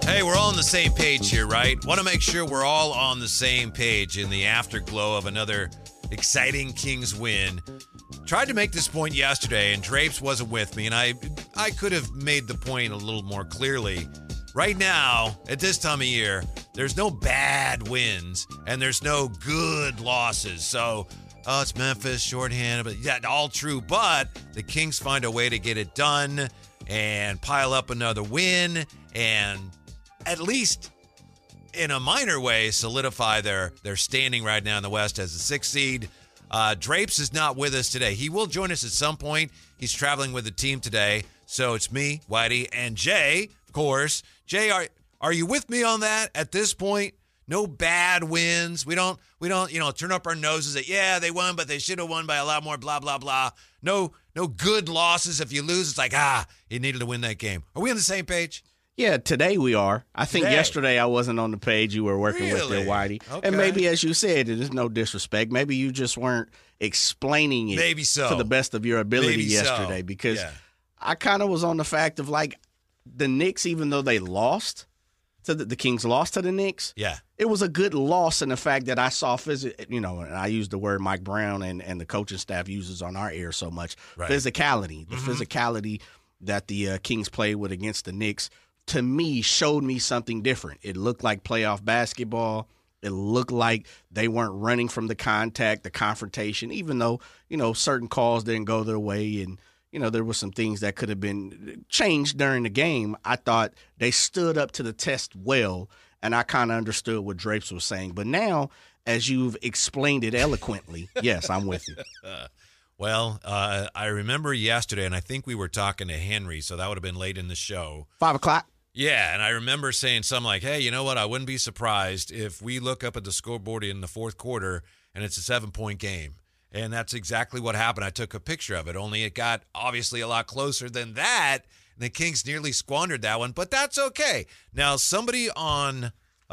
Hey, we're all on the same page here, right? Want to make sure we're all on the same page in the afterglow of another exciting Kings win. Tried to make this point yesterday, and Drapes wasn't with me, and I could have made the point a little more clearly. Right now, at this time of year, there's no bad wins, and there's no good losses. So, it's Memphis, shorthanded, but yeah, all true. But the Kings find a way to get it done and pile up another win, and at least in a minor way solidify their standing right now in the West as the 6th seed. Drapes is not with us today. He will join us at some point. He's traveling with the team today. So it's me, Whitey, and Jay, of course. Jay, are you with me on that at this point? No bad wins. We don't, turn up our noses at, yeah, they won, but they should have won by a lot more, blah, blah, blah. No good losses. If you lose, it's like, you needed to win that game. Are we on the same page? Yeah, today we are. I think yesterday I wasn't on the page you were working with there, Whitey. Okay. And maybe, as you said, there's no disrespect. Maybe you just weren't explaining it to the best of your ability yesterday. Because I kind of was on the fact of, like, the Knicks, even though they lost, the Kings lost to the Knicks, it was a good loss in the fact that I saw, and I use the word Mike Brown and the coaching staff uses on our ear so much, physicality. The physicality that the Kings played with against the Knicks, to me, showed me something different. It looked like playoff basketball. It looked like they weren't running from the contact, the confrontation, even though, certain calls didn't go their way and, there were some things that could have been changed during the game. I thought they stood up to the test well, and I kind of understood what Drapes was saying. But now, as you've explained it eloquently, yes, I'm with you. Well, I remember yesterday, and I think we were talking to Henry, so that would have been late in the show. 5 o'clock? Yeah, and I remember saying something like, hey, you know what? I wouldn't be surprised if we look up at the scoreboard in the fourth quarter and it's a 7-point game. And that's exactly what happened. I took a picture of it, only it got obviously a lot closer than that. And the Kings nearly squandered that one, but that's okay. Now, somebody on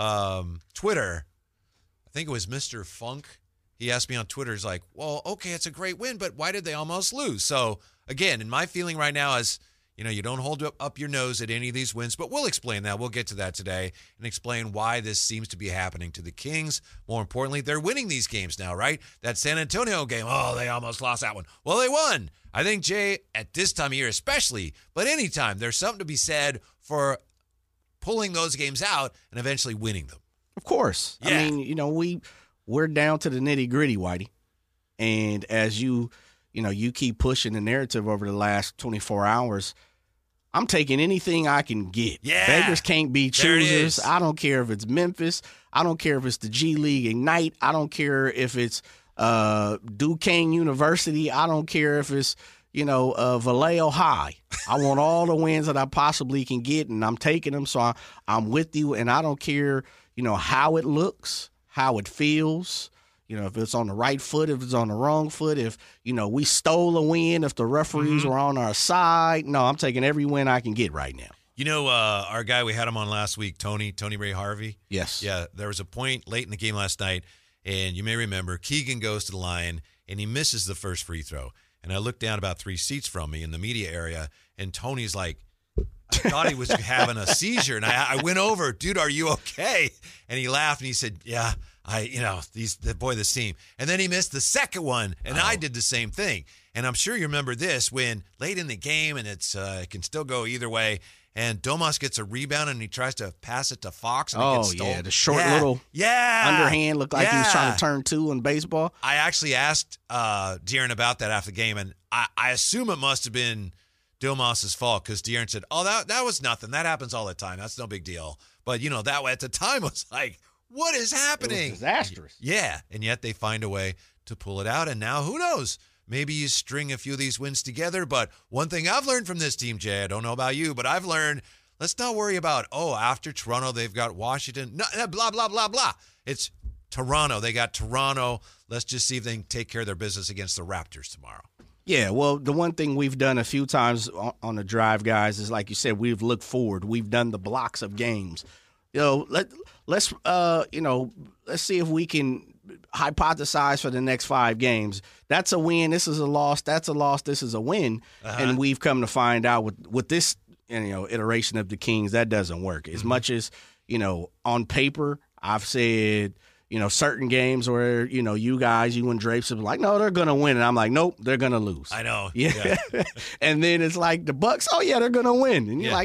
Twitter, I think it was Mr. Funk, he asked me on Twitter, he's like, well, okay, it's a great win, but why did they almost lose? So, again, in my feeling right now is, you don't hold up your nose at any of these wins, but we'll explain that. We'll get to that today and explain why this seems to be happening to the Kings. More importantly, they're winning these games now, right? That San Antonio game, they almost lost that one. Well, they won. I think, Jay, at this time of year especially, but anytime, there's something to be said for pulling those games out and eventually winning them. Of course. Yeah. I mean, we're down to the nitty-gritty, Whitey. And as you keep pushing the narrative over the last 24 hours, I'm taking anything I can get. Yeah. Beggars can't be choosers. I don't care if it's Memphis. I don't care if it's the G League Ignite. I don't care if it's Duquesne University. I don't care if it's, Vallejo High. I want all the wins that I possibly can get, and I'm taking them. So I'm with you, and I don't care, how it looks, how it feels. If it's on the right foot, if it's on the wrong foot, if, we stole a win, if the referees were on our side. No, I'm taking every win I can get right now. Our guy, we had him on last week, Tony Ray Harvey. Yes. Yeah, there was a point late in the game last night, and you may remember Keegan goes to the line, and he misses the first free throw. And I looked down about 3 seats from me in the media area, and Tony's like, I thought he was having a seizure. And I went over, dude, are you okay? And he laughed, and he said, yeah. This team. And then he missed the second one, and I did the same thing. And I'm sure you remember this when late in the game, and it can still go either way, and Domas gets a rebound, and he tries to pass it to Fox, and it gets stolen. The short little underhand looked like he was trying to turn 2 in baseball. I actually asked De'Aaron about that after the game, and I assume it must have been Domas' fault because De'Aaron said, that was nothing. That happens all the time. That's no big deal. But, that way at the time was like, what is happening? It was disastrous. Yeah, and yet they find a way to pull it out. And now, who knows? Maybe you string a few of these wins together. But one thing I've learned from this team, Jay, I don't know about you, but I've learned, let's not worry about, after Toronto, they've got Washington. No, blah, blah, blah, blah. It's Toronto. They got Toronto. Let's just see if they can take care of their business against the Raptors tomorrow. Yeah, well, the one thing we've done a few times on the drive, guys, is like you said, we've looked forward. We've done the blocks of games. Let's see if we can hypothesize for the next 5 games. That's a win. This is a loss. That's a loss. This is a win. And we've come to find out with this iteration of the Kings, that doesn't work. As much as, on paper, I've said, certain games where, you guys, you and Drapes are like, no, they're going to win. And I'm like, nope, they're going to lose. I know. Yeah. And then it's like the Bucks, oh, yeah, they're going to win. And you're like,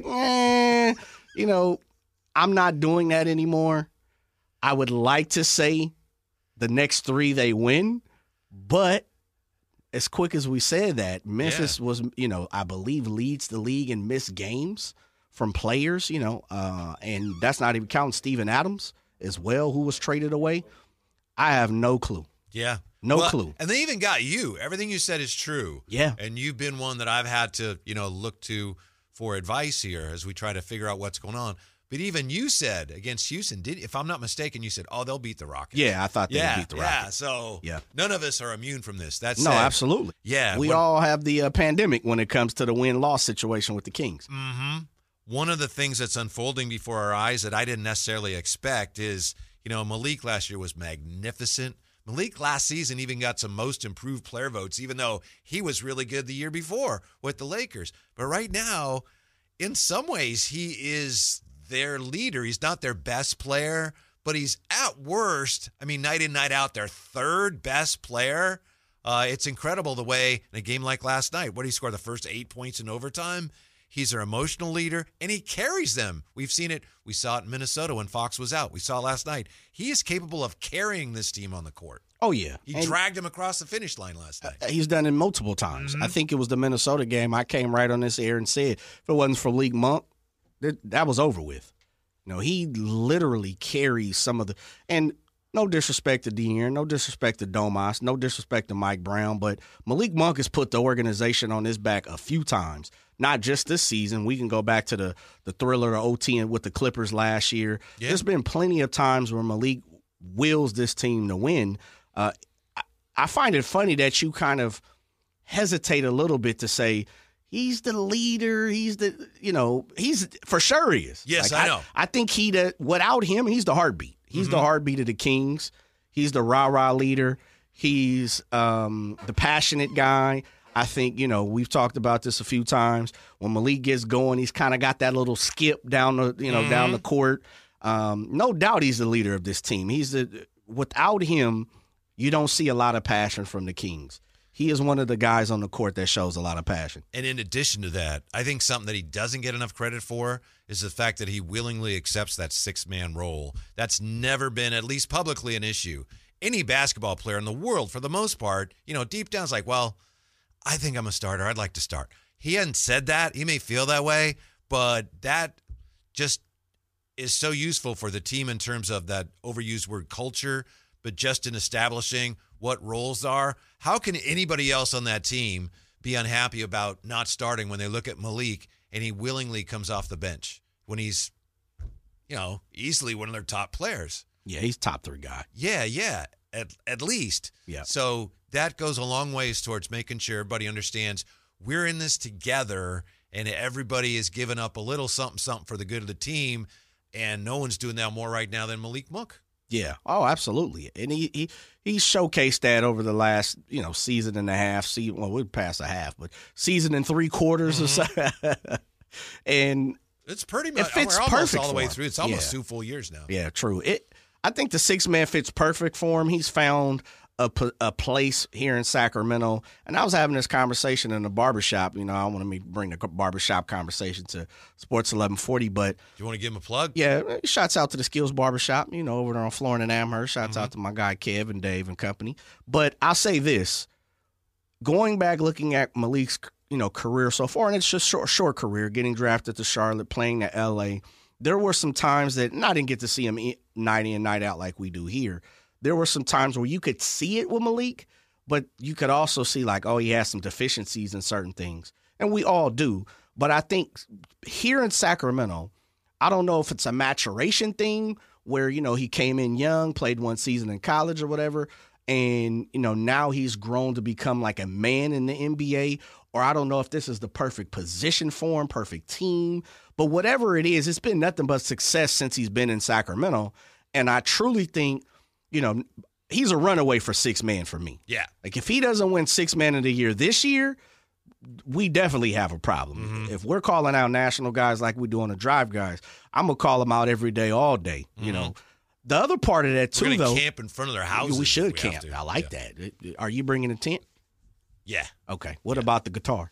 I'm not doing that anymore. I would like to say the next 3 they win, but as quick as we said that, Memphis was, I believe leads the league in missed games from players, and that's not even counting Steven Adams as well, who was traded away. I have no clue. Yeah. No clue. And they even got you. Everything you said is true. Yeah. And you've been one that I've had to, look to for advice here as we try to figure out what's going on. But even you said against Houston, if I'm not mistaken, you said, they'll beat the Rockets. Yeah, I thought they would beat the Rockets. Yeah, so none of us are immune from this. No, absolutely. Yeah. We all have the pandemic when it comes to the win-loss situation with the Kings. Mm-hmm. One of the things that's unfolding before our eyes that I didn't necessarily expect is, Malik last year was magnificent. Malik last season even got some most improved player votes, even though he was really good the year before with the Lakers. But right now, in some ways, he is their leader. He's not their best player, but he's at worst, night in, night out, their 3rd best player. It's incredible the way in a game like last night, what he scored the first 8 points in overtime. He's their emotional leader, and he carries them. We've seen it. We saw it in Minnesota when Fox was out. We saw it last night. He is capable of carrying this team on the court. Oh, yeah. He dragged him across the finish line last night. He's done it multiple times. Mm-hmm. I think it was the Minnesota game. I came right on this air and said, if it wasn't for Malik Monk, that was over with. He literally carries some of the – and no disrespect to De'Aaron, no disrespect to Domas, no disrespect to Mike Brown, but Malik Monk has put the organization on his back a few times, not just this season. We can go back to the thriller, the OT with the Clippers last year. Yeah. There's been plenty of times where Malik wills this team to win. I find it funny that you kind of hesitate a little bit to say – he's the leader. He's he's for sure he is. Yes, I know. I think without him, he's the heartbeat. He's the heartbeat of the Kings. He's the rah-rah leader. He's the passionate guy. I think, we've talked about this a few times. When Malik gets going, he's kind of got that little skip down the, down the court. No doubt he's the leader of this team. Without him, you don't see a lot of passion from the Kings. He is one of the guys on the court that shows a lot of passion. And in addition to that, I think something that he doesn't get enough credit for is the fact that he willingly accepts that 6-man role. That's never been, at least publicly, an issue. Any basketball player in the world, for the most part, deep down is like, well, I think I'm a starter. I'd like to start. He hadn't said that. He may feel that way, but that just is so useful for the team in terms of that overused word culture, but just in establishing what roles are. How can anybody else on that team be unhappy about not starting when they look at Malik and he willingly comes off the bench when he's, easily one of their top players? Yeah, he's top 3 guy. Yeah, at least. Yeah. So that goes a long ways towards making sure everybody understands we're in this together and everybody is giving up a little something for the good of the team, and no one's doing that more right now than Malik Monk. Yeah. Oh, absolutely. And he showcased that over the last, season and a half. We're past a half, but season and 3 quarters or so. And it's pretty much, it fits we're almost perfect all the way for him. through. It's almost 2 full years now. Yeah, true. I think the 6-man fits perfect for him. He's found a place here in Sacramento. And I was having this conversation in the barbershop. I want to bring the barbershop conversation to Sports 1140. But do you want to give him a plug? Yeah, shouts out to the Skills Barbershop, over there on Florin and Amherst. Shouts out to my guy Kev and Dave and company. But I'll say this. Going back, looking at Malik's career so far, and it's just short career, getting drafted to Charlotte, playing at L.A., there were some times that I didn't get to see him night in, night out like we do here. There were some times where you could see it with Malik, but you could also see he has some deficiencies in certain things. And we all do. But I think here in Sacramento, I don't know if it's a maturation thing where, he came in young, played 1 season in college or whatever, and, now he's grown to become like a man in the NBA, or I don't know if this is the perfect position for him, perfect team. But whatever it is, it's been nothing but success since he's been in Sacramento. And I truly think, he's a runaway for 6-man for me. Yeah. If he doesn't win 6-man of the year this year, we definitely have a problem. Mm-hmm. If we're calling out national guys like we do on the Drive guys, I'm going to call them out every day, all day. Mm-hmm. You know, the other part of that, too, we're though. Camp in front of their houses. We should camp. I like that. Are you bringing a tent? Yeah. Okay. What about the guitar?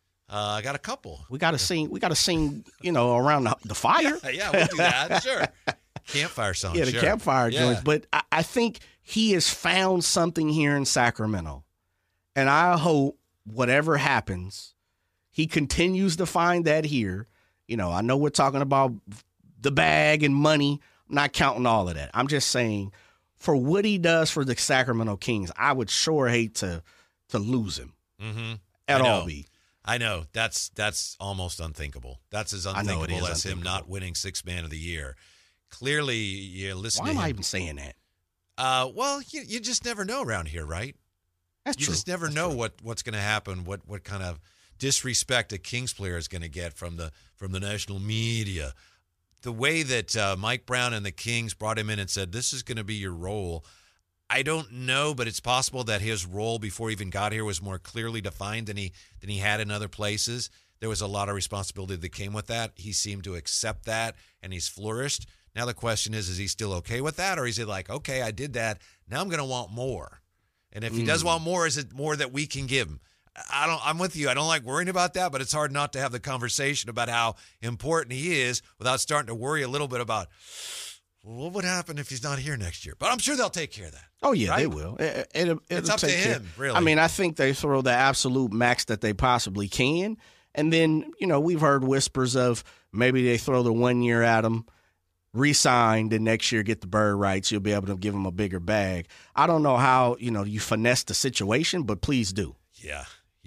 I got a couple. We got to sing, you know, around the fire. Yeah, we'll do that. Sure. Campfire songs. Yeah, the campfire joints. But I think he has found something here in Sacramento. And I hope whatever happens, he continues to find that here. You know, I know we're talking about the bag and money. I'm not counting all of that. I'm just saying for what he does for the Sacramento Kings, I would sure hate to lose him at all. I know. That's almost unthinkable. That's as unthinkable as him not winning Sixth Man of the Year. Clearly, you listen to him. Why am I even saying that? Well, you just never know around here, right? That's true. You just never know what's going to happen, what kind of disrespect a Kings player is going to get from the national media. The way that Mike Brown and the Kings brought him in and said, this is going to be your role, I don't know, but it's possible that his role before he even got here was more clearly defined than he had in other places. There was a lot of responsibility that came with that. He seemed to accept that, and he's flourished. Now the question is he still okay with that, or is he like, okay, I did that, now I'm going to want more? And if he does want more, is it more that we can give him? I'm with you. I don't like worrying about that, but it's hard not to have the conversation about how important he is without starting to worry a little bit about, well, what would happen if he's not here next year? But I'm sure they'll take care of that. Oh, yeah, right? they will. It's up to him, really. I mean, I think they throw the absolute max that they possibly can. And then, you know, we've heard whispers of maybe they throw the 1 year at him, re-sign, then next year get the bird rights. You'll be able to give him a bigger bag. I don't know how, you know, you finesse the situation, but please do. Yeah.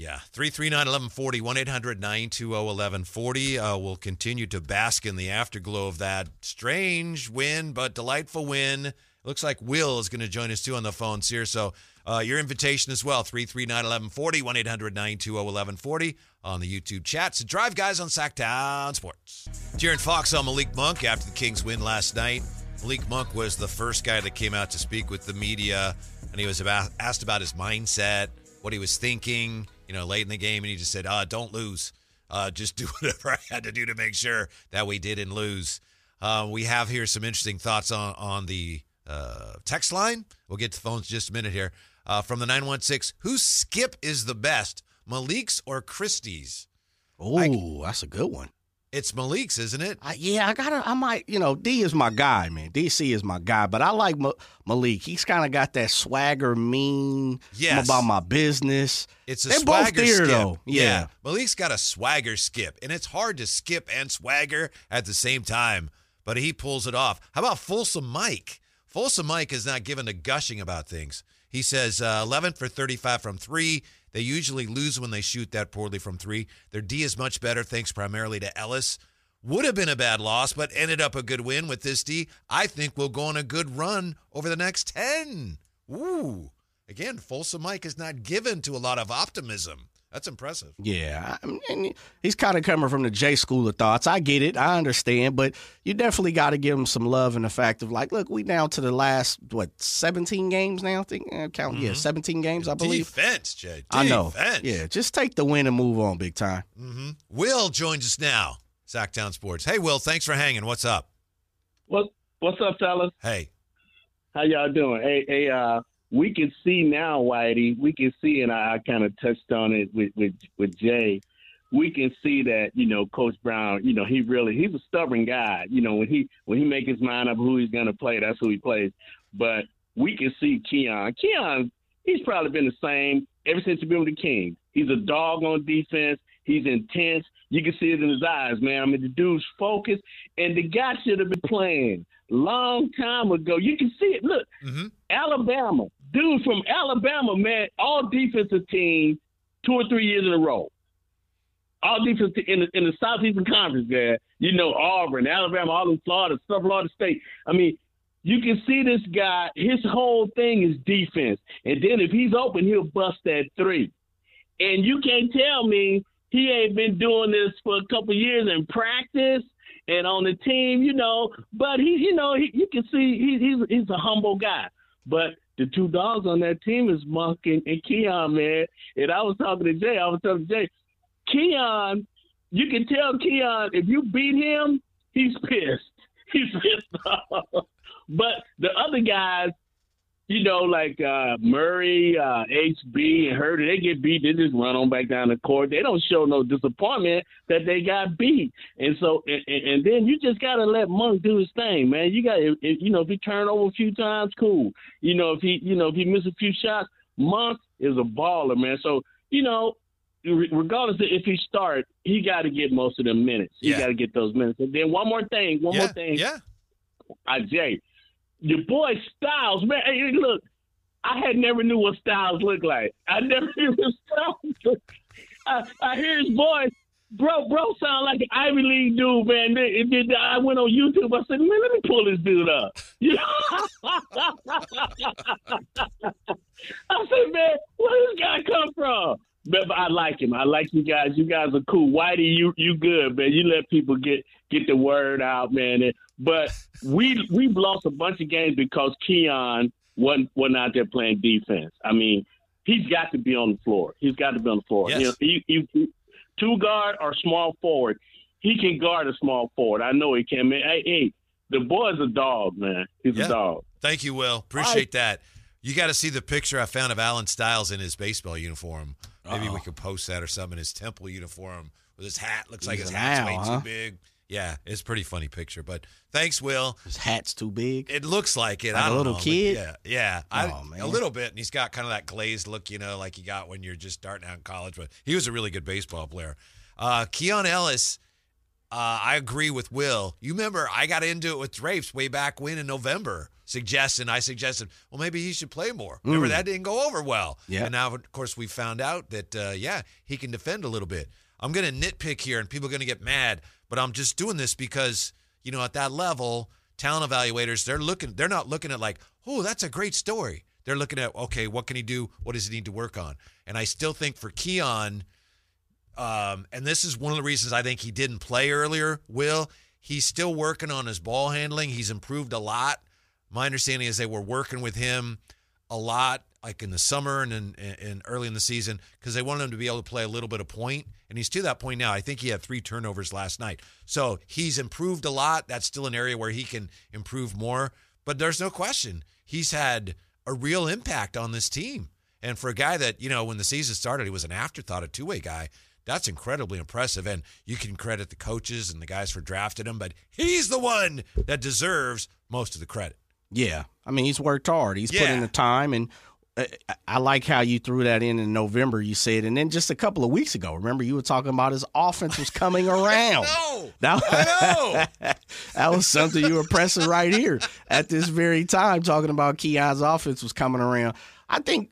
339-1140, 1-800-920-1140. We'll continue to bask in the afterglow of that strange win, but delightful win. Looks like Will is going to join us, too, on the phones here. So your invitation as well, 339-1140, 1-800-920-1140 on the YouTube chat. So Drive Guys on Sacktown Sports. Jaron Fox on Malik Monk after the Kings win last night. Malik Monk was the first guy that came out to speak with the media, and he was asked about his mindset, what he was thinking, you know, late in the game, and he just said, don't lose. Just do whatever I had to do to make sure that we didn't lose. We have here some interesting thoughts on the text line. We'll get to the phones in just a minute here. From the 916, whose skip is the best, Malik's or Christie's? Oh, that's a good one. It's Malik's, isn't it? I might, you know, D is my guy, man. DC is my guy, but I like Malik. He's kind of got that swagger, mean, I'm about my business. It's a They're swagger both there, skip. though. Yeah. Malik's got a swagger skip, and it's hard to skip and swagger at the same time, but he pulls it off. How about Folsom Mike? Folsom Mike is not given to gushing about things. He says 11 for 35 from three. They usually lose when they shoot that poorly from three. Their D is much better, thanks primarily to Ellis. Would have been a bad loss, but ended up a good win with this D. I think we'll go on a good run over the next 10. Ooh. Again, Folsom Mike is not given to a lot of optimism. That's impressive. Yeah, and he's kind of coming from the J school of thoughts. I get it. I understand. But you definitely got to give him some love in the fact of, like, look, we down to the last, 17 games now? I think, 17 games, I believe. Defense, Jay. I know. Yeah, just take the win and move on big time. Mm-hmm. Will joins us now, Sacktown Sports. Hey, Will, thanks for hanging. What's up? What's up, fellas? Hey. How y'all doing? Hey, we can see now, Whitey. We can see, and I kind of touched on it with Jay. We can see that, you know, Coach Brown, you know, he's a stubborn guy. You know, when he make his mind up who he's gonna play, that's who he plays. But we can see Keon. Keon, he's probably been the same ever since he's been with the Kings. He's a dog on defense. He's intense. You can see it in his eyes, man. I mean, the dude's focused, and the guy should have been playing long time ago. You can see it. Look, Alabama. Dude from Alabama, man, all defensive teams 2 or 3 years in a row. All defense in the Southeastern Conference, man. You know, Auburn, Alabama, all in Florida, Florida State. I mean, you can see this guy, his whole thing is defense. And then if he's open, he'll bust that three. And you can't tell me he ain't been doing this for a couple of years in practice and on the team, you know. But you can see he's a humble guy. But the two dogs on that team is Monk and Keon, man. And I was talking to Jay. I was telling Jay, Keon, you can tell Keon, if you beat him, he's pissed. He's pissed off. But the other guys, you know, like Murray, HB, and Herder, they get beat. They just run on back down the court. They don't show no disappointment that they got beat. And so, and then you just got to let Monk do his thing, man. You got, if he turn over a few times, cool. If he miss a few shots, Monk is a baller, man. So, regardless of if he starts, he got to get most of the minutes. He got to get those minutes. And then one more thing. Yeah. Jay, your boy Styles, man. Hey, look, I had never knew what Styles looked like. I never knew what Styles looked like. I hear his voice. Bro sound like an Ivy League dude, man. I went on YouTube. I said, man, let me pull this dude up. I said, man, where this guy come from? But I like him. I like you guys. You guys are cool. Whitey, you good, man. You let people get the word out, man. But we've lost a bunch of games because Keon wasn't out there playing defense. I mean, he's got to be on the floor. He's got to be on the floor. Yes. He two guard or small forward. He can guard a small forward. I know he can, man. Hey, the boy's a dog, man. He's a dog. Thank you, Will. Appreciate that. You got to see the picture I found of Alan Styles in his baseball uniform. Maybe we could post that or something. His Temple uniform with his hat. Looks like his hat's way too big. Yeah, it's a pretty funny picture. But thanks, Will. His hat's too big? It looks like it. Like I don't know. A little kid? Yeah. Man. A little bit. And he's got kind of that glazed look, like you got when you're just starting out in college. But he was a really good baseball player. Keon Ellis, I agree with Will. You remember I got into it with Drapes way back when in November. I suggested, well, maybe he should play more. Remember, that didn't go over well. Yeah. And now, of course, we found out that, he can defend a little bit. I'm going to nitpick here, and people are going to get mad, but I'm just doing this because, at that level, talent evaluators, they're not looking at like, oh, that's a great story. They're looking at, okay, what can he do? What does he need to work on? And I still think for Keon, and this is one of the reasons I think he didn't play earlier, Will, he's still working on his ball handling. He's improved a lot. My understanding is they were working with him a lot, like in the summer and early in the season, because they wanted him to be able to play a little bit of point. And he's to that point now. I think he had 3 turnovers last night. So he's improved a lot. That's still an area where he can improve more. But there's no question. He's had a real impact on this team. And for a guy that, when the season started, he was an afterthought, a two-way guy, that's incredibly impressive. And you can credit the coaches and the guys for drafting him, but he's the one that deserves most of the credit. Yeah. I mean, he's worked hard. He's put in the time, and I like how you threw that in November, you said. And then just a couple of weeks ago, remember, you were talking about his offense was coming around. I know. That was something you were pressing right here at this very time, talking about Keon's offense was coming around. I think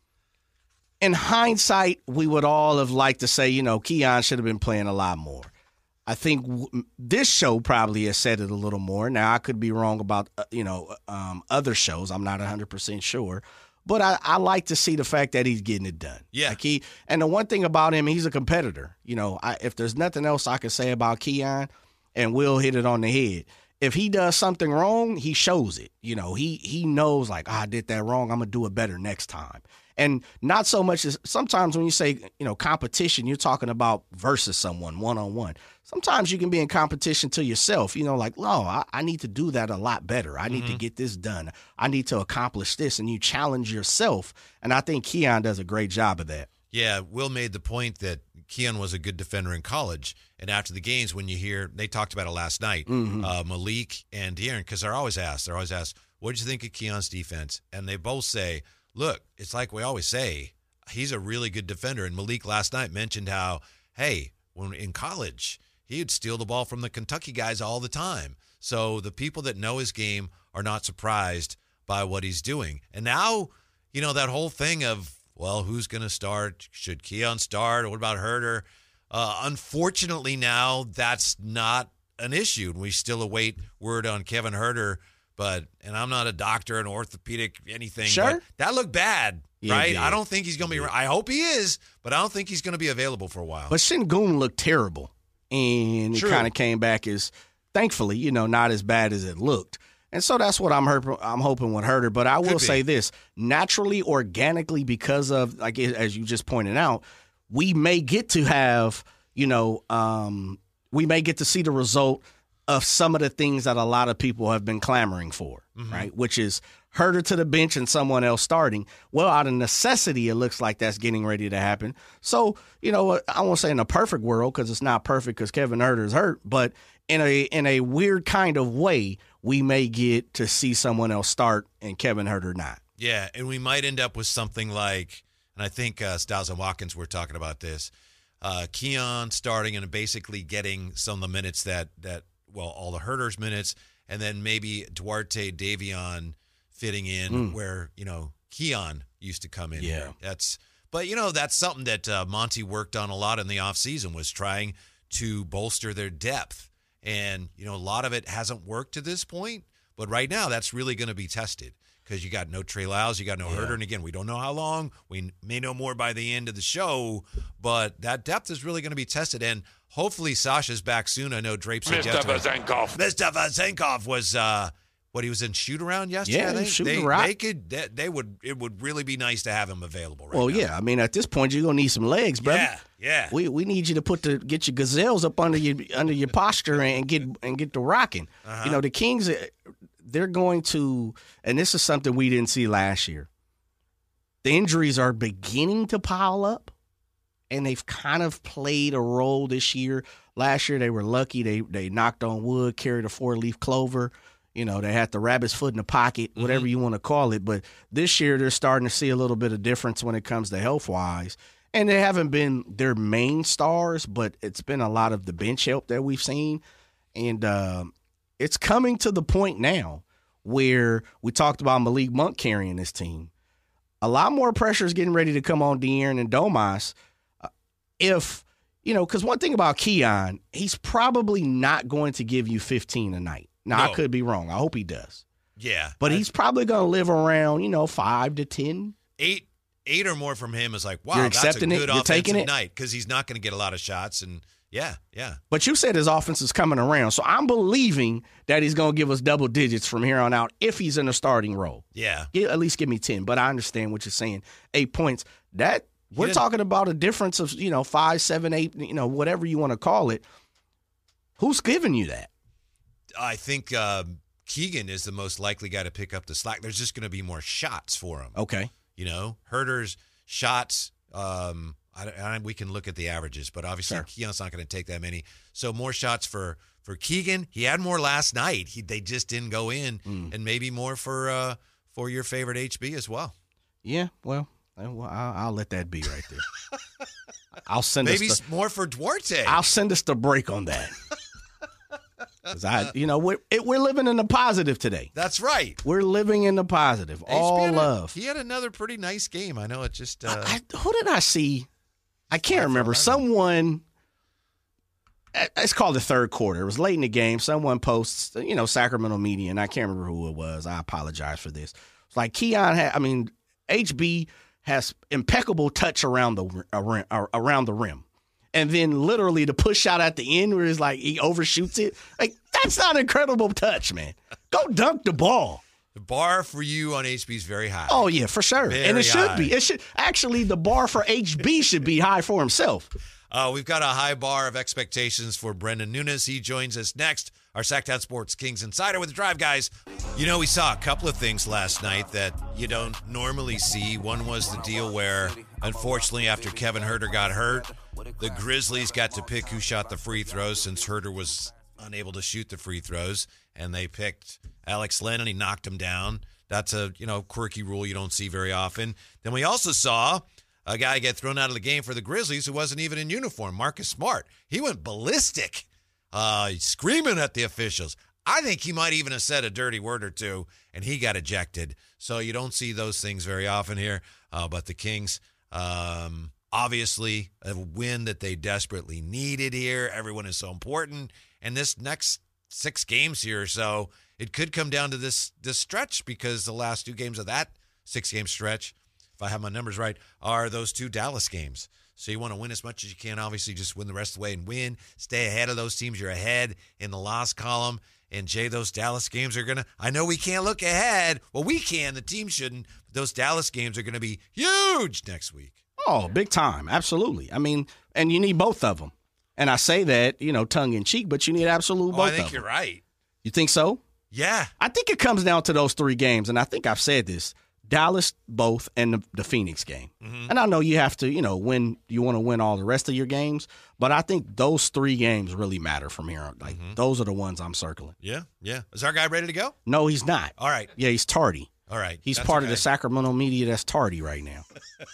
in hindsight, we would all have liked to say, Keon should have been playing a lot more. I think this show probably has said it a little more. Now, I could be wrong about, other shows. I'm not 100% sure. But I like to see the fact that he's getting it done. Yeah. And the one thing about him, he's a competitor. If there's nothing else I can say about Keon, and Will hit it on the head, if he does something wrong, he shows it. He knows, like, I did that wrong. I'm going to do it better next time. And not so much as sometimes when you say, competition, you're talking about versus someone one-on-one. Sometimes you can be in competition to yourself, like, I need to do that a lot better. I need to get this done. I need to accomplish this. And you challenge yourself. And I think Keon does a great job of that. Yeah, Will made the point that Keon was a good defender in college. And after the games, when you hear, they talked about it last night, Malik and De'Aaron, because they're always asked, what did you think of Keon's defense? And they both say, look, it's like we always say, he's a really good defender. And Malik last night mentioned how, hey, when in college, he'd steal the ball from the Kentucky guys all the time. So the people that know his game are not surprised by what he's doing. And now, that whole thing of, well, who's going to start? Should Keon start? Or what about Herder? Unfortunately, now that's not an issue. We still await word on Kevin Herder. And I'm not a doctor, an orthopedic, anything. Sure. But that looked bad, right? Yeah. I don't think he's going to be – I hope he is, but I don't think he's going to be available for a while. But Sengun looked terrible, and it kind of came back as, thankfully, not as bad as it looked. And so that's what I'm hoping with Herder. But I will say this, naturally, organically, because of, like, as you just pointed out, we may get to have, we may get to see the result of some of the things that a lot of people have been clamoring for, right? Which is Herder to the bench and someone else starting. Well, out of necessity, it looks like that's getting ready to happen. So, I won't say in a perfect world, because it's not perfect because Kevin Herter is hurt, but in a weird kind of way, we may get to see someone else start and Kevin Herter not. Yeah, and we might end up with something like, and I think Styles and Watkins were talking about this, Keon starting and basically getting some of the minutes that all the Herter's minutes, and then maybe Duarte, Davion fitting in where, Keon used to come in. Yeah. That's something that Monty worked on a lot in the offseason, was trying to bolster their depth. And, a lot of it hasn't worked to this point, but right now that's really going to be tested because you got no Trey Lyles, you got no Herter. And again, we don't know how long. We may know more by the end of the show, but that depth is really going to be tested. And hopefully Sasha's back soon. I know Drape suggested Vezenkov was he was in shoot around yesterday. Yeah, shooting around. It would really be nice to have him available right now. Well, yeah. I mean, at this point, you're gonna need some legs, brother. Yeah. We need you to get your gazelles up under your posture and get to rocking. The Kings, they're going to, and this is something we didn't see last year. The injuries are beginning to pile up, and they've kind of played a role this year. Last year, they were lucky. They knocked on wood, carried a 4-leaf clover. They had the rabbit's foot in the pocket, whatever you want to call it. But this year, they're starting to see a little bit of difference when it comes to health-wise. And they haven't been their main stars, but it's been a lot of the bench help that we've seen. And it's coming to the point now where we talked about Malik Monk carrying this team. A lot more pressure is getting ready to come on De'Aaron and Domas. Because one thing about Keon, he's probably not going to give you 15 a night. Now, I could be wrong. I hope he does. Yeah. But he's probably going to live around, 5 to 10. 8 or more from him is like, wow, You're that's a accepting good it? You're taking offensive it? night because he's not going to get a lot of shots. And, yeah. But you said his offense is coming around. So I'm believing that he's going to give us double digits from here on out if he's in a starting role. Yeah. At least give me 10. But I understand what you're saying. 8 points. We're talking about a difference of, 5, 7, 8, whatever you want to call it. Who's giving you that? I think Keegan is the most likely guy to pick up the slack. There's just going to be more shots for him. Okay. Herter's shots, we can look at the averages, but obviously Keon's not going to take that many. So more shots for Keegan. He had more last night. They just didn't go in, and maybe more for your favorite HB as well. Yeah, well, I'll let that be right there. I'll send maybe more for Duarte. I'll send us the break on that. Because we're living in the positive today. That's right. We're living in the positive. All love. He had another pretty nice game. I know it just. Who did I see? I can't remember. Someone. It's called the third quarter. It was late in the game. Someone posts, Sacramento media, and I can't remember who it was. I apologize for this. It's like Keon HB has impeccable touch around the rim. And then literally the push shot at the end where it's like he overshoots it. Like, that's not incredible touch, man. Go dunk the ball. The bar for you on HB is very high. Oh, yeah, for sure. And it should be. It should actually, the bar for HB should be high for himself. We've got a high bar of expectations for Brendan Nunes. He joins us next, our Sacktown Sports Kings Insider with the Drive Guys. We saw a couple of things last night that you don't normally see. One was the deal where, unfortunately, after Kevin Herter got hurt, the Grizzlies got to pick who shot the free throws since Herter was unable to shoot the free throws, and they picked Alex Len, and he knocked him down. That's a quirky rule you don't see very often. Then we also saw a guy get thrown out of the game for the Grizzlies who wasn't even in uniform, Marcus Smart. He went ballistic, screaming at the officials. I think he might even have said a dirty word or two, and he got ejected. So you don't see those things very often here. But the Kings, obviously, a win that they desperately needed here. Everyone is so important. And this next 6 games here or so, it could come down to this stretch because the last 2 games of that 6-game stretch, if I have my numbers right, are those 2 Dallas games. So you want to win as much as you can. Obviously, just win the rest of the way and win. Stay ahead of those teams. You're ahead in the loss column. And, Jay, those Dallas games are going to – I know we can't look ahead. Well, we can. The team shouldn't. But those Dallas games are going to be huge next week. Oh, big time. Absolutely. I mean, and you need both of them. And I say that, tongue in cheek, but you need absolute both of them. I think you're right. You think so? Yeah. I think it comes down to those 3 games, and I think I've said this. Dallas, both, and the Phoenix game. Mm-hmm. And I know you have to, win. You want to win all the rest of your games, but I think those 3 games really matter from here on. Like, those are the ones I'm circling. Yeah. Is our guy ready to go? No, he's not. All right. Yeah, he's tardy. All right. He's part of the Sacramento media that's tardy right now.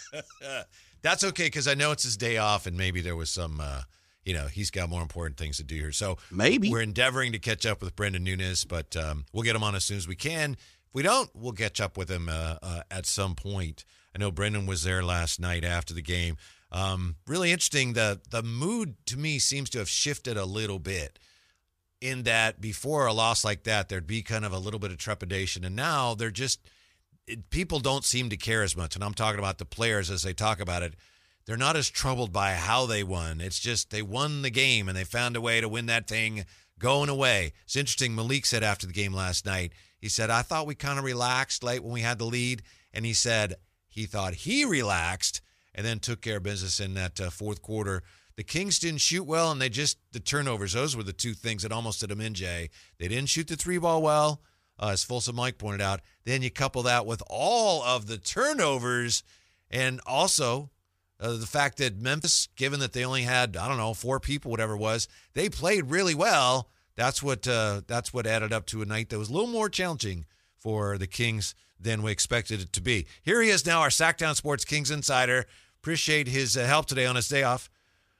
That's okay, because I know it's his day off, and maybe there was some, he's got more important things to do here. So maybe we're endeavoring to catch up with Brendan Nunes, but we'll get him on as soon as we can. If we don't, we'll catch up with him at some point. I know Brendan was there last night after the game. Really interesting. The mood, to me, seems to have shifted a little bit in that before a loss like that, there'd be kind of a little bit of trepidation. And now they're just – people don't seem to care as much. And I'm talking about the players as they talk about it. They're not as troubled by how they won. It's just they won the game, and they found a way to win that thing going away. It's interesting. Malik said after the game last night, he said, I thought we kind of relaxed late when we had the lead. And he said he thought he relaxed and then took care of business in that fourth quarter. The Kings didn't shoot well, and the turnovers, those were the 2 things that almost did them in, Jay. They didn't shoot the 3-ball well, as Folsom Mike pointed out. Then you couple that with all of the turnovers, and also the fact that Memphis, given that they only had, 4 people, whatever it was, they played really well. That's what added up to a night that was a little more challenging for the Kings than we expected it to be. Here he is now, our Sacktown Sports Kings insider. Appreciate his help today on his day off.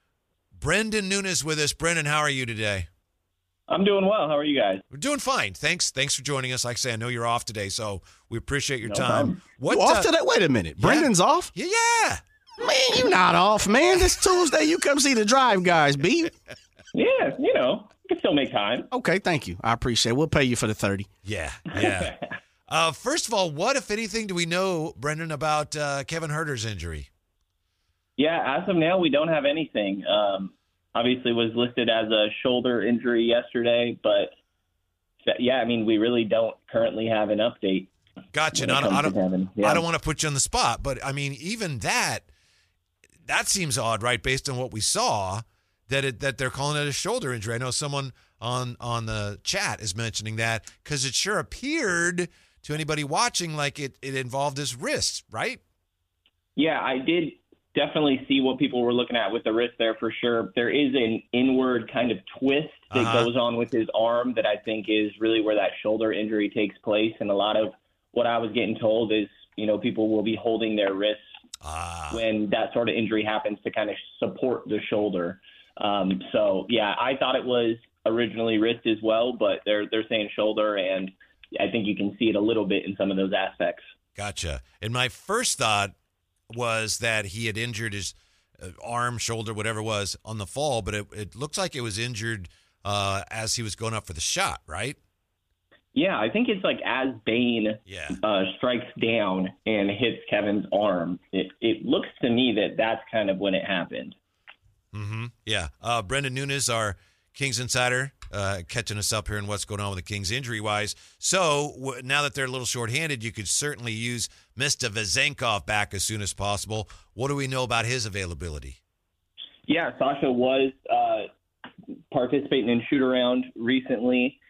Brendan Nunes with us. Brendan, how are you today? I'm doing well. How are you guys? We're doing fine. Thanks for joining us. Like I say, I know you're off today, so we appreciate your time. You off today? Wait a minute. Yeah. Brendan's off? Yeah. Man, you're not off, man. This Tuesday, you come see the Drive guys, B. Yeah, you can still make time. Okay, thank you. I appreciate it. We'll pay you for the 30. Yeah. First of all, what, if anything, do we know, Brendan, about Kevin Huerter's injury? Yeah, as of now, we don't have anything. Obviously, was listed as a shoulder injury yesterday, but yeah, we really don't currently have an update. Gotcha. I don't want to put you on the spot, but even that seems odd, right? Based on what we saw, that they're calling it a shoulder injury. I know someone on the chat is mentioning that because it sure appeared to anybody watching like it involved his wrist, right? Yeah, I did definitely see what people were looking at with the wrist there for sure. There is an inward kind of twist that goes on with his arm that I think is really where that shoulder injury takes place. And a lot of what I was getting told is, people will be holding their wrists when that sort of injury happens to kind of support the shoulder. So, yeah, I thought it was originally wrist as well, but they're saying shoulder, and I think you can see it a little bit in some of those aspects. Gotcha. And my first thought was that he had injured his arm, shoulder, whatever it was, on the fall, but it looks like it was injured as he was going up for the shot, right? Yeah, I think it's like as Bane strikes down and hits Kevin's arm, it looks to me that's kind of when it happened. Mm-hmm. Yeah. Brendan Nunes, our Kings insider, catching us up here on what's going on with the Kings injury-wise. So now that they're a little shorthanded, you could certainly use Mr. Vezenkov back as soon as possible. What do we know about his availability? Yeah, Sasha was participating in shoot-around recently,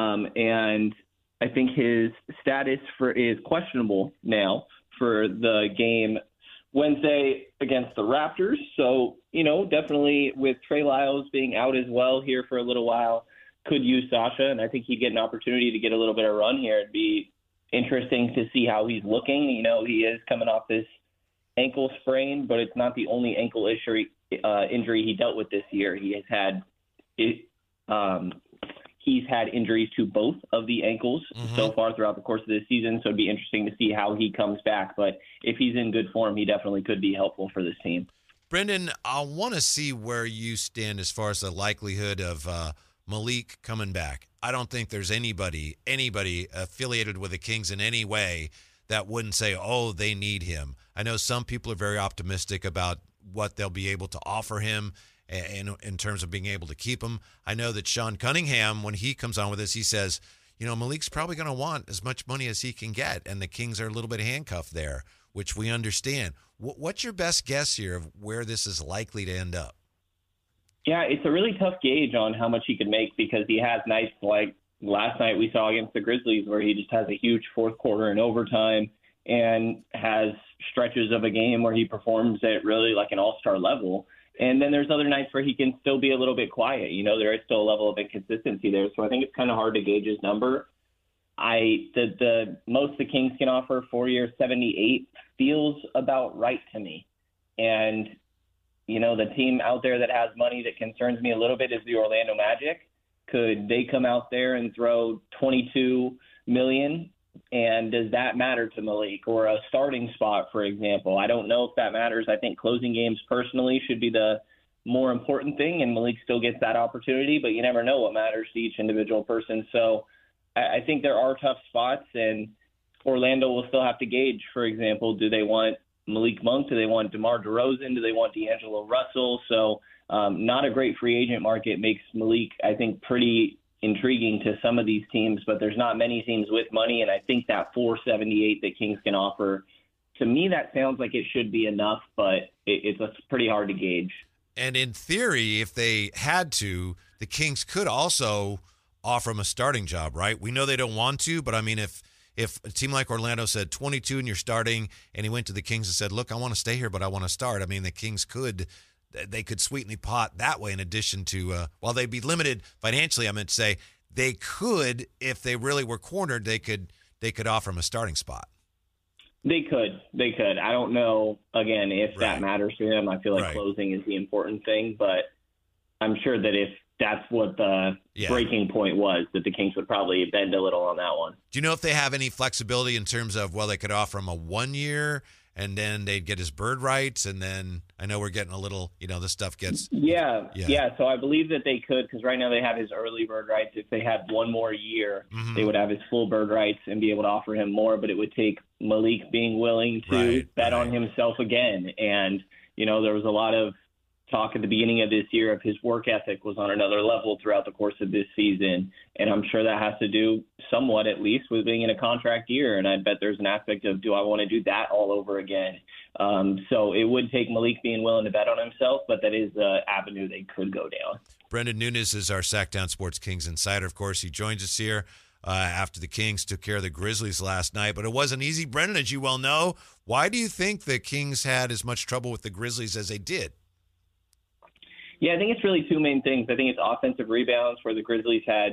and I think his status is questionable now for the game Wednesday against the Raptors. So, definitely with Trey Lyles being out as well here for a little while, could use Sasha, and I think he'd get an opportunity to get a little bit of run here. It'd be interesting to see how he's looking. He is coming off this ankle sprain, but it's not the only ankle injury he dealt with this year. He's had injuries to both of the ankles so far throughout the course of this season, so it'd be interesting to see how he comes back. But if he's in good form, he definitely could be helpful for this team. Brendan, I want to see where you stand as far as the likelihood of Malik coming back. I don't think there's anybody affiliated with the Kings in any way that wouldn't say, oh, they need him. I know some people are very optimistic about what they'll be able to offer him in terms of being able to keep him. I know that Sean Cunningham, when he comes on with us, he says, Malik's probably going to want as much money as he can get, and the Kings are a little bit handcuffed there, which we understand. What's your best guess here of where this is likely to end up? Yeah, it's a really tough gauge on how much he could make because he has nights like last night we saw against the Grizzlies where he just has a huge fourth quarter and overtime and has stretches of a game where he performs at really like an all-star level. And then there's other nights where he can still be a little bit quiet. There is still a level of inconsistency there. So I think it's kind of hard to gauge his number. The most the Kings can offer, 4 years, 78, feels about right to me. And the team out there that has money that concerns me a little bit is the Orlando Magic. Could they come out there and throw $22 million? And does that matter to Malik, or a starting spot, for example? I don't know if that matters. I think closing games personally should be the more important thing, and Malik still gets that opportunity, but you never know what matters to each individual person. So I think there are tough spots, and Orlando will still have to gauge, for example, do they want Malik Monk? Do they want DeMar DeRozan? Do they want D'Angelo Russell? So not a great free agent market makes Malik, I think, pretty intriguing to some of these teams, but there's not many teams with money, and I think that 478 that Kings can offer, to me, that sounds like it should be enough, but it's pretty hard to gauge. And in theory, if they had to, the Kings could also offer him a starting job, right? We know they don't want to, but I mean, if a team like Orlando said 22 and you're starting, and he went to the Kings and said, look, I want to stay here, but I want to start. I mean, the Kings could sweeten the pot that way in addition to, while they'd be limited financially, I meant to say, they could, if they really were cornered, they could offer him a starting spot. They could. I don't know, again, if that matters to them. I feel like closing is the important thing, but I'm sure that if that's what the breaking point was, that the Kings would probably bend a little on that one. Do you know if they have any flexibility in terms of, they could offer him a 1 year and then they'd get his bird rights, and then I know we're getting a little, this stuff gets... Yeah. So I believe that they could, because right now they have his early bird rights. If they had 1 more year, they would have his full bird rights and be able to offer him more, but it would take Malik being willing to bet on himself again. And, there was a lot of talk at the beginning of this year of his work ethic was on another level throughout the course of this season. And I'm sure that has to do somewhat, at least, with being in a contract year. And I bet there's an aspect of, do I want to do that all over again? So it would take Malik being willing to bet on himself, but that is the avenue they could go down. Brendan Nunes is our Sacktown Sports Kings insider. Of course, he joins us here after the Kings took care of the Grizzlies last night, but it wasn't easy. Brendan, as you well know, why do you think the Kings had as much trouble with the Grizzlies as they did? Yeah, I think it's really 2 main things. I think it's offensive rebounds, where the Grizzlies had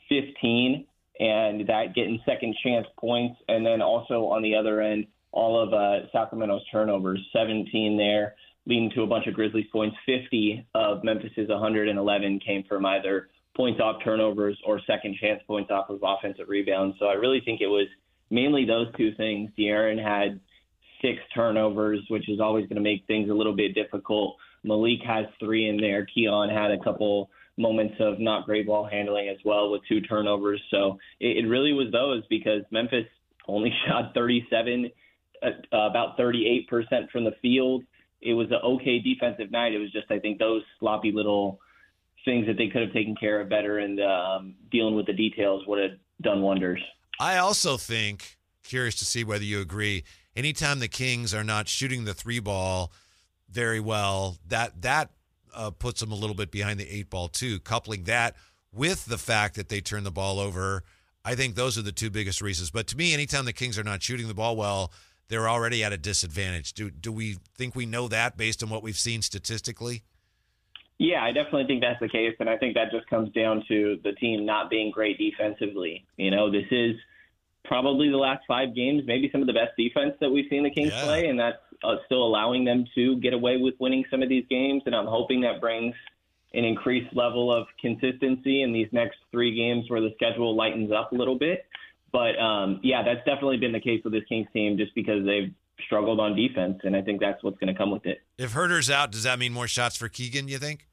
15, and that getting second chance points. And then also on the other end, all of Sacramento's turnovers, 17 there, leading to a bunch of Grizzlies points. 50 of Memphis's 111 came from either points off turnovers or second chance points off of offensive rebounds. So I really think it was mainly those 2 things. De'Aaron had 6 turnovers, which is always going to make things a little bit difficult. Malik has 3 in there. Keon had a couple moments of not great ball handling as well with 2 turnovers. So it really was those, because Memphis only shot 37, about 38% from the field. It was an okay defensive night. It was just, I think, those sloppy little things that they could have taken care of better, and dealing with the details would have done wonders. I also think, curious to see whether you agree, anytime the Kings are not shooting the 3 ball very well, that puts them a little bit behind the 8 ball too. Coupling that with the fact that they turn the ball over, I think those are the 2 biggest reasons. But to me, anytime the Kings are not shooting the ball well, they're already at a disadvantage. Do we think we know that based on what we've seen statistically? Yeah, I definitely think that's the case, and I think that just comes down to the team not being great defensively. This is probably the last 5 games, maybe some of the best defense that we've seen the Kings play, and that's still allowing them to get away with winning some of these games. And I'm hoping that brings an increased level of consistency in these next 3 games where the schedule lightens up a little bit. But, that's definitely been the case with this Kings team, just because they've struggled on defense, and I think that's what's going to come with it. If Huerter's out, does that mean more shots for Keegan, you think?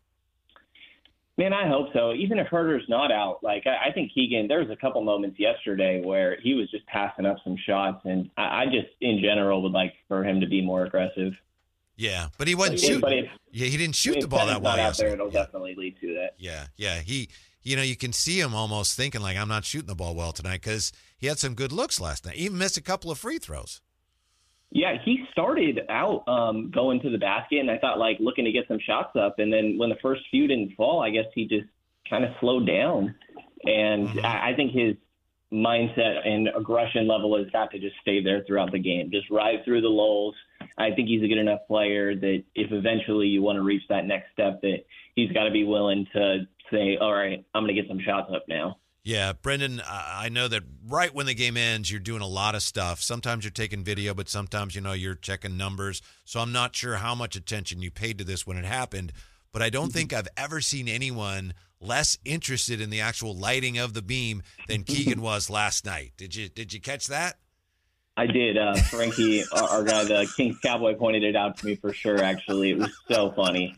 Man, I hope so. Even if Huerter's not out, I think Keegan, there was a couple moments yesterday where he was just passing up some shots, and I just, in general, would like for him to be more aggressive. Yeah, but he wasn't shooting. He didn't shoot the ball that well. Out there, it'll definitely lead to that. Yeah. He, you can see him almost thinking like, I'm not shooting the ball well tonight because he had some good looks last night. He even missed a couple of free throws. Yeah, he started out going to the basket, and I thought like looking to get some shots up, and then when the first few didn't fall, I guess he just kind of slowed down, and I think his mindset and aggression level has got to just stay there throughout the game. Just ride through the lulls. I think he's a good enough player that if eventually you want to reach that next step, that he's got to be willing to say, all right, I'm going to get some shots up now. Yeah, Brendan, I know that right when the game ends, you're doing a lot of stuff. Sometimes you're taking video, but sometimes, you're checking numbers. So I'm not sure how much attention you paid to this when it happened, but I don't think I've ever seen anyone less interested in the actual lighting of the beam than Keegan was last night. Did you catch that? I did. Frankie, our guy, the Kings Cowboy, pointed it out to me for sure, actually. It was so funny.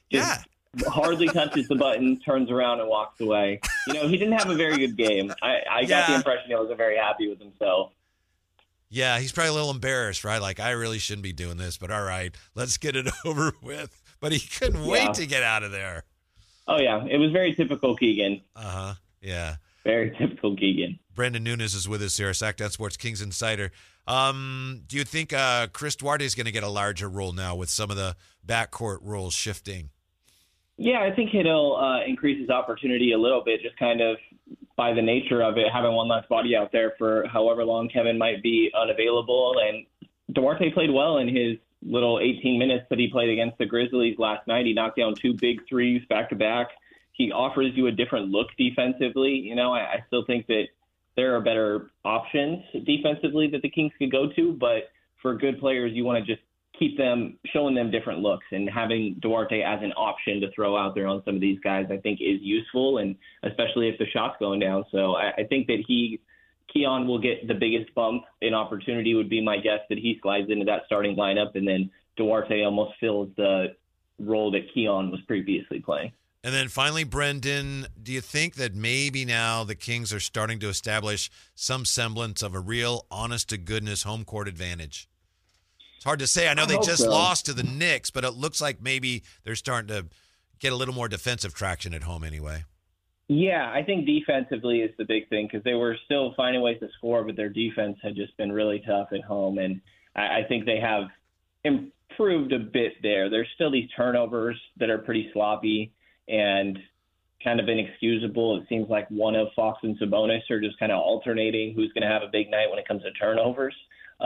Hardly touches the button, turns around, and walks away. He didn't have a very good game. I got the impression he wasn't very happy with himself. Yeah, he's probably a little embarrassed, right? Like, I really shouldn't be doing this, but all right, let's get it over with. But he couldn't wait to get out of there. Oh, yeah. It was very typical Keegan. Uh-huh. Yeah. Very typical Keegan. Brendan Nunes is with us here, Sacktown Sports Kings Insider. Do you think Chris Duarte is going to get a larger role now with some of the backcourt roles shifting? Yeah, I think it'll increase his opportunity a little bit, just kind of by the nature of it, having one less body out there for however long Kevin might be unavailable. And Duarte played well in his little 18 minutes that he played against the Grizzlies last night. He knocked down 2 big threes back-to-back. He offers you a different look defensively. I still think that there are better options defensively that the Kings could go to, but for good players, you want to just keep them, showing them different looks, and having Duarte as an option to throw out there on some of these guys, I think is useful, and especially if the shot's going down. So I think that Keon will get the biggest bump in opportunity, would be my guess, that he slides into that starting lineup, and then Duarte almost fills the role that Keon was previously playing. And then finally, Brendan, do you think that maybe now the Kings are starting to establish some semblance of a real honest-to-goodness home court advantage? It's hard to say. I know they just lost to the Knicks, but it looks like maybe they're starting to get a little more defensive traction at home anyway. Yeah, I think defensively is the big thing, because they were still finding ways to score, but their defense had just been really tough at home, and I think they have improved a bit there. There's still these turnovers that are pretty sloppy and kind of inexcusable. It seems like one of Fox and Sabonis are just kind of alternating who's going to have a big night when it comes to turnovers.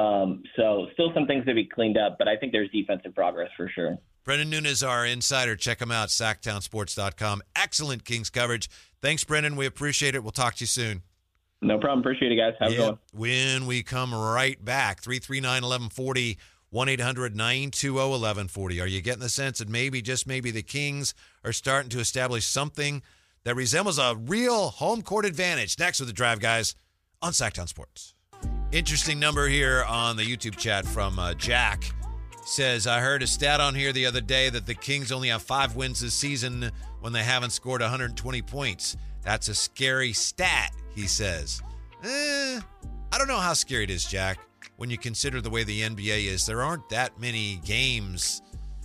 So still some things to be cleaned up, but I think there's defensive progress for sure. Brendan Nunes, our insider. Check him out, SacktownSports.com. Excellent Kings coverage. Thanks, Brendan. We appreciate it. We'll talk to you soon. No problem. Appreciate it, guys. Have a good one. When we come right back, 339-1140, 1-800-920-1140. Are you getting the sense that maybe, just maybe, the Kings are starting to establish something that resembles a real home court advantage? Next with the Drive, guys, on Sacktown Sports. Interesting number here on the YouTube chat from Jack. Says, I heard a stat on here the other day that the Kings only have 5 wins this season when they haven't scored 120 points. That's a scary stat, he says. I don't know how scary it is, Jack, when you consider the way the NBA is. There aren't that many games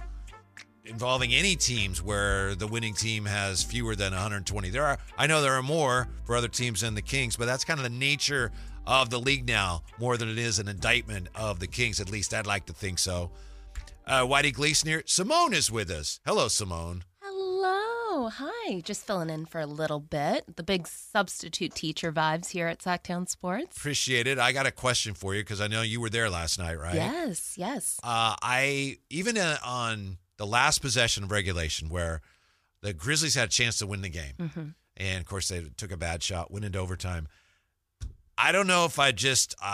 involving any teams where the winning team has fewer than 120. I know there are more for other teams than the Kings, but that's kind of the nature of the league now, more than it is an indictment of the Kings. At least I'd like to think so. Whitey Gleason here. Simone is with us. Hello, Simone. Hello. Hi. Just filling in for a little bit. The big substitute teacher vibes here at Sacktown Sports. Appreciate it. I got a question for you because I know you were there last night, right? Yes. Even on the last possession of regulation where the Grizzlies had a chance to win the game, and, of course, they took a bad shot, went into overtime. I don't know if I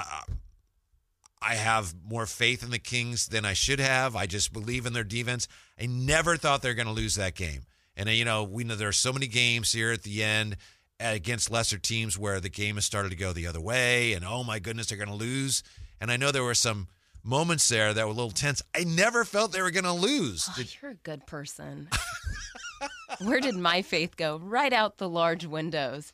have more faith in the Kings than I should have. I just believe in their defense. I never thought they were going to lose that game. And, we know there are so many games here at the end against lesser teams where the game has started to go the other way, and, oh, my goodness, they're going to lose. And I know there were some moments there that were a little tense. I never felt they were going to lose. Oh, you're a good person. Where did my faith go? Right out the large windows.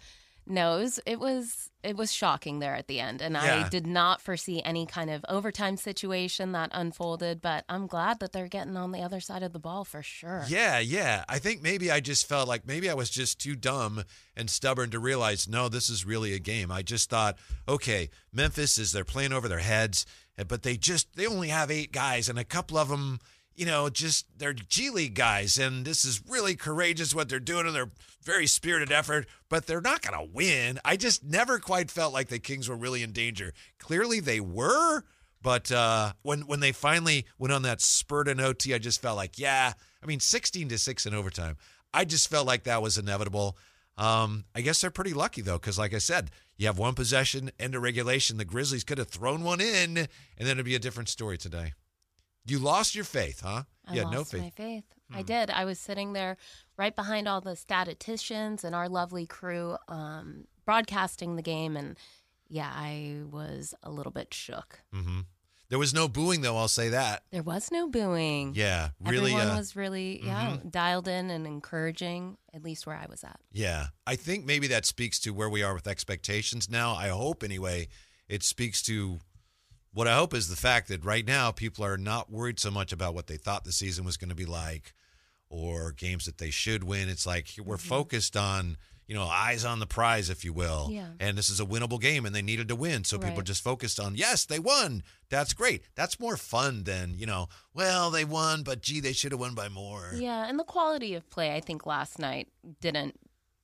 No, it was shocking there at the end, and I did not foresee any kind of overtime situation that unfolded. But I'm glad that they're getting on the other side of the ball for sure. Yeah. I think maybe I just felt like maybe I was just too dumb and stubborn to realize, no, this is really a game. I just thought, okay, Memphis they're playing over their heads, but they only have 8 guys, and a couple of them, they're G League guys, and this is really courageous what they're doing, and they're very spirited effort, but they're not going to win. I just never quite felt like the Kings were really in danger. Clearly they were, but when they finally went on that spurt in OT, I just felt like, 16-6 in overtime. I just felt like that was inevitable. I guess they're pretty lucky, though, because like I said, you have one possession, end of regulation. The Grizzlies could have thrown one in, and then it'd be a different story today. You lost your faith, huh? I lost my faith. I did. I was sitting there right behind all the statisticians and our lovely crew broadcasting the game, and I was a little bit shook. Mm-hmm. There was no booing, though, I'll say that. There was no booing. Yeah, really. Everyone was really, dialed in and encouraging, at least where I was at. Yeah, I think maybe that speaks to where we are with expectations now. I hope, anyway, it speaks to what I hope is the fact that right now people are not worried so much about what they thought the season was going to be like or games that they should win. It's like we're focused on, eyes on the prize, if you will. Yeah. And this is a winnable game, and they needed to win. So people are just focused on, yes, they won. That's great. That's more fun than, well, they won, but, gee, they should have won by more. Yeah, and the quality of play, I think, last night didn't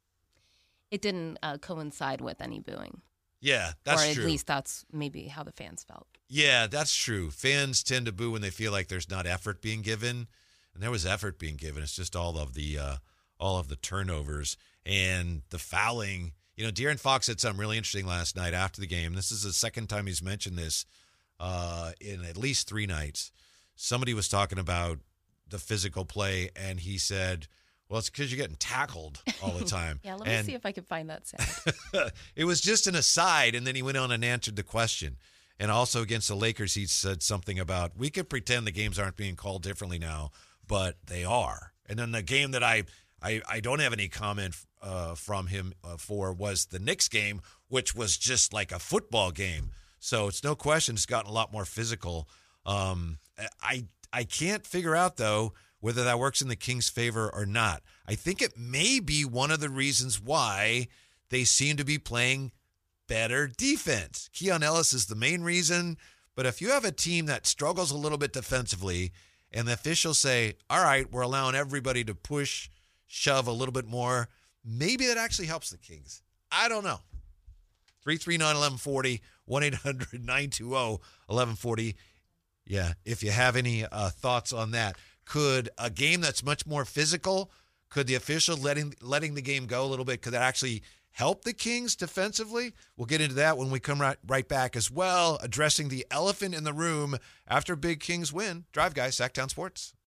coincide with any booing. Yeah, that's true. Or at least that's maybe how the fans felt. Yeah, that's true. Fans tend to boo when they feel like there's not effort being given, and there was effort being given. It's just all of the turnovers and the fouling. De'Aaron Fox said something really interesting last night after the game. This is the second time he's mentioned this in at least 3 nights. Somebody was talking about the physical play, and he said, well, it's because you're getting tackled all the time. Yeah, let me see if I can find that sound. It was just an aside, and then he went on and answered the question. And also against the Lakers, he said something about, we could pretend the games aren't being called differently now, but they are. And then the game that I don't have any comment from him for was the Knicks game, which was just like a football game. So it's no question it's gotten a lot more physical. I can't figure out, though, whether that works in the Kings' favor or not. I think it may be one of the reasons why they seem to be playing better defense. Keon Ellis is the main reason, but if you have a team that struggles a little bit defensively and the officials say, all right, we're allowing everybody to push, shove a little bit more, maybe that actually helps the Kings. I don't know. 339-1140, 1-800-920-1140. Yeah, if you have any thoughts on that. Could a game that's much more physical, could the official letting the game go a little bit, could that actually help the Kings defensively? We'll get into that when we come right back as well, addressing the elephant in the room after big Kings win. Drive Guys, Sacktown Sports.